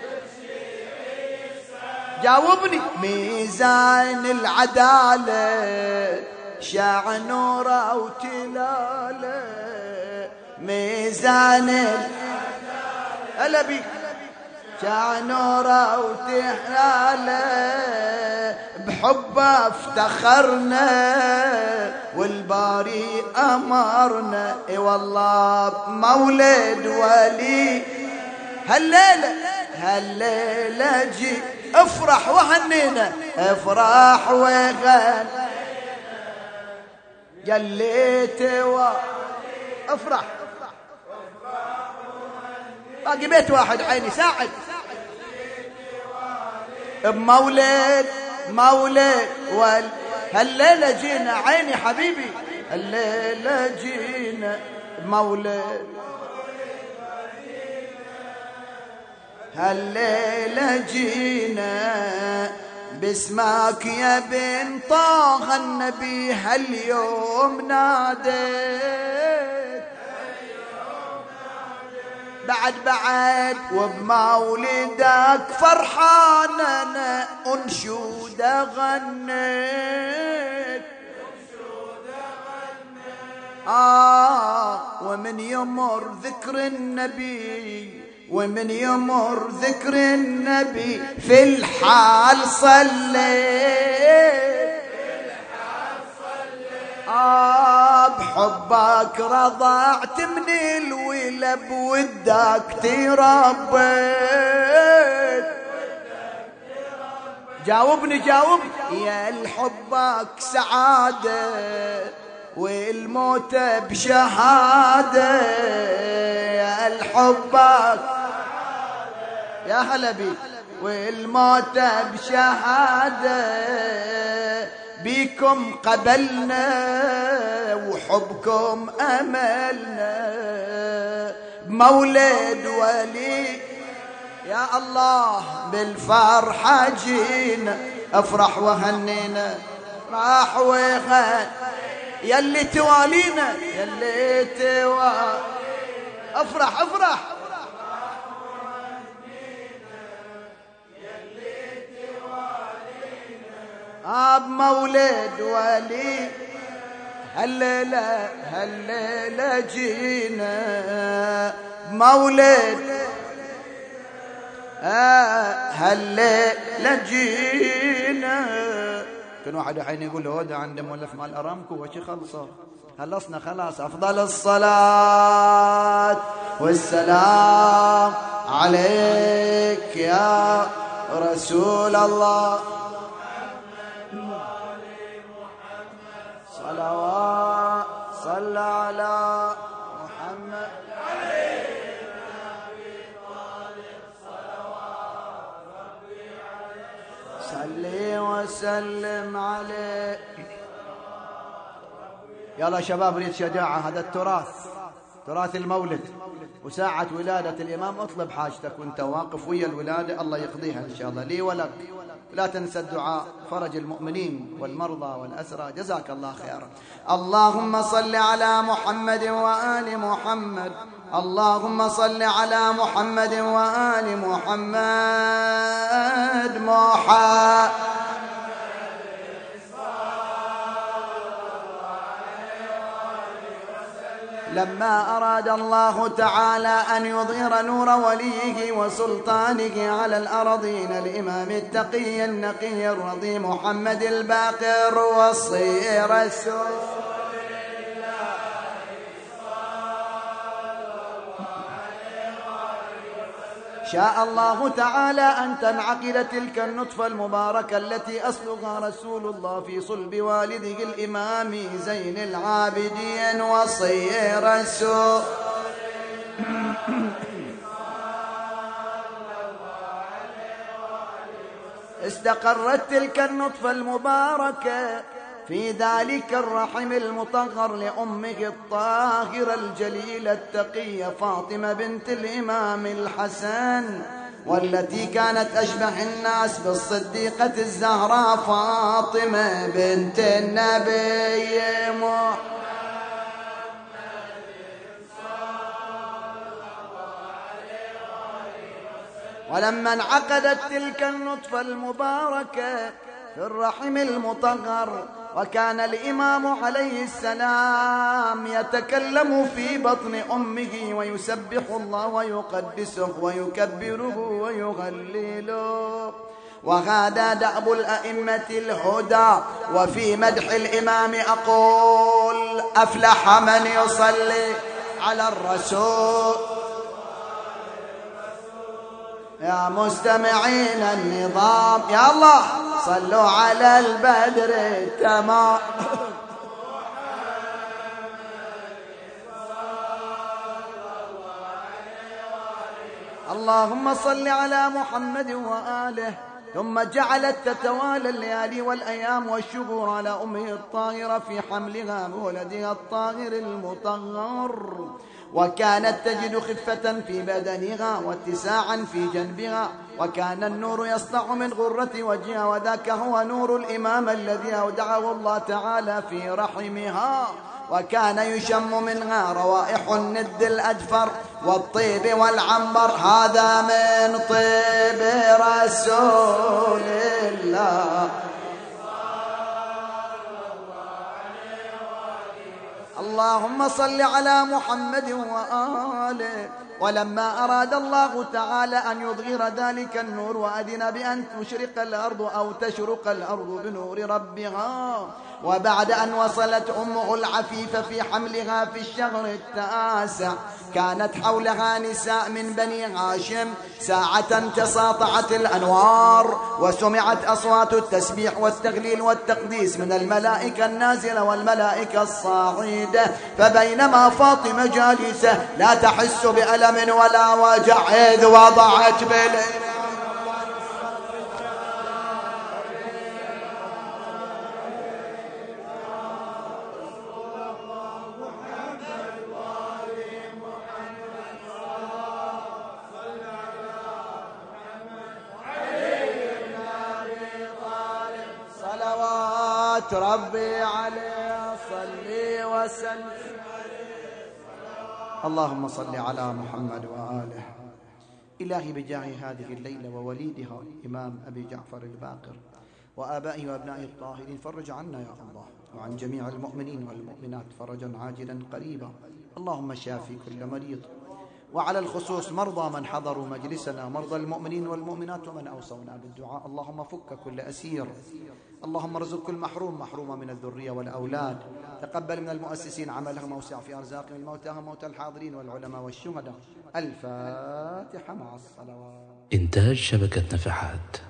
جاوبني. ميزان العدالة شاع نوره وتلاله. ميزان العدالة هلا بيك شاع نوره وتلاله. بحبه افتخرنا والباري امرنا. اي والله مولد ولي هالليلة هالليلة جي. افرح وهنينا. افرح وغن جليت افرح. باقي بيت واحد عيني ساعد. بمولد مولد هالليلة جينا عيني حبيبي. هالليلة جينا بمولد هالليلة جينا باسمك يا بن طه النبي. هاليوم ناديت بعد وبمولدك فرحان انا انشود غنيت. ومن يمر ذكر النبي ومن يمر ذكر النبي في الحال صليت. بحبك رضعت من الولب ودك تربيت. جاوبني جاوب. يا الحبك سعادة والموت بشهادة. يا الحبك يا هلا بيك والموت بشهادة. بيكم قبلنا وحبكم أملنا. بمولد ولي يا الله بالفرحة جينا. افرح وهنينا. راح وغن يلي توالينا يلي افرح افرح بمولد ولي هالليلة هالليلة جينا. مولد هالليلة جينا. كان واحد الحين يقول له هذا عنده مولف مال أرامكو وشي خلصه خلصنا خلاص. أفضل الصلاة والسلام عليك يا رسول الله. صلوات صلى على محمد. صلي وسلم عليه. يلا شباب نريد شجاعة. هذا التراث تراث المولد وساعة ولادة الإمام اطلب حاجتك وانت واقف ويا الولادة، الله يقضيها إن شاء الله لي ولك. لا تنسى الدعاء، فرج المؤمنين والمرضى والأسرى، جزاك الله خيرا. اللهم صل على محمد وآل محمد، اللهم صل على محمد وآل محمد. لما أراد الله تعالى أن يظهر نور وليه وسلطانه على الأرضين الإمام التقي النقي الرضي محمد الباقر وصي رسول شاء الله تعالى أن تنعقد تلك النطفة المباركة التي أصلها رسول الله في صلب والده الإمام زين العابدين وصي رسول استقرت تلك النطفة المباركة في ذلك الرحم المطهر لأمه الطاهرة الجليلة التقية فاطمة بنت الإمام الحسن، والتي كانت أشبه الناس بالصديقة الزهراء فاطمة بنت النبي محمد. ولما انعقدت تلك النطفة المباركة في الرحم المطهر وكان الإمام عليه السلام يتكلم في بطن أمه ويسبح الله ويقدسه ويكبره ويهلله، وهذا دأب الأئمة الهدى. وفي مدح الإمام أقول: أفلح من يصلي على الرسول. يا مستمعين النظام يا الله صلوا على البدر التمام. اللهم صل على محمد وآله. ثم جعلت تتوالى الليالي والأيام والشهور على أمه الطاهرة في حملها بولدها الطاهر المطهر، وكانت تجد خفة في بدنها واتساعا في جنبها، وكان النور يسطع من غرة وجهها، وذاك هو نور الإمام الذي أودعه الله تعالى في رحمها. وكان يشم منها روائح الند الأجفر والطيب والعنبر، هذا من طيب رسول الله. اللهم صل على محمد وآله. ولما أراد الله تعالى أن يظهر ذلك النور وأذن بأن تشرق الأرض أو تشرق الأرض بنور ربها، وبعد أن وصلت أمه العفيفة في حملها في الشهر التاسع، كانت حولها نساء من بني هاشم. ساعة تساطعت الأنوار وسمعت أصوات التسبيح والتهليل والتقديس من الملائكة النازلة والملائكة الصاعدة، فبينما فاطمة جالسة لا تحس بألم ولا وجع إذ وضعت صلوات ربي عليه صلي وسلم. اللهم صل على محمد وآله. إلهي بجاه هذه الليلة ووليدها الإمام أبي جعفر الباقر وآبائه وأبنائه الطاهرين، فرج عنا يا الله وعن جميع المؤمنين والمؤمنات فرجا عاجلا قريبا. اللهم شافي كل مريض، وعلى الخصوص مرضى من حضروا مجلسنا، مرضى المؤمنين والمؤمنات ومن أوصونا بالدعاء. اللهم فك كل أسير، اللهم ارزق كل محرومة من الذرية والأولاد. تقبل من المؤسسين عملهم، ووسع في أرزاقهم، الموتاهم موتى الحاضرين والعلماء والشهداء. الفاتحة مع الصلوات. إنتاج شبكة نفحات.